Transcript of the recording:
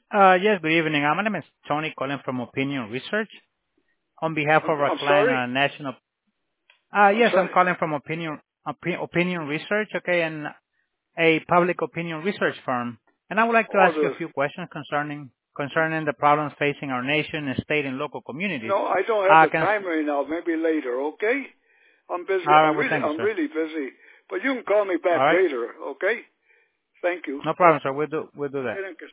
Yes, good evening. My name is Tony calling from Opinion Research on behalf of our I'm client, sorry? National. I'm Yes, I'm sorry. calling from Opinion Research, okay, and a public opinion research firm. And I would like to Oh, ask you a few questions concerning the problems facing our nation and state and local communities. no, I don't have the Can time right now. Maybe later, okay? I'm busy. All right, well, thank you, I'm sir. really busy. But you can call me All back right, later, okay? Thank you. no problem, sir. We'll do that. Tienen que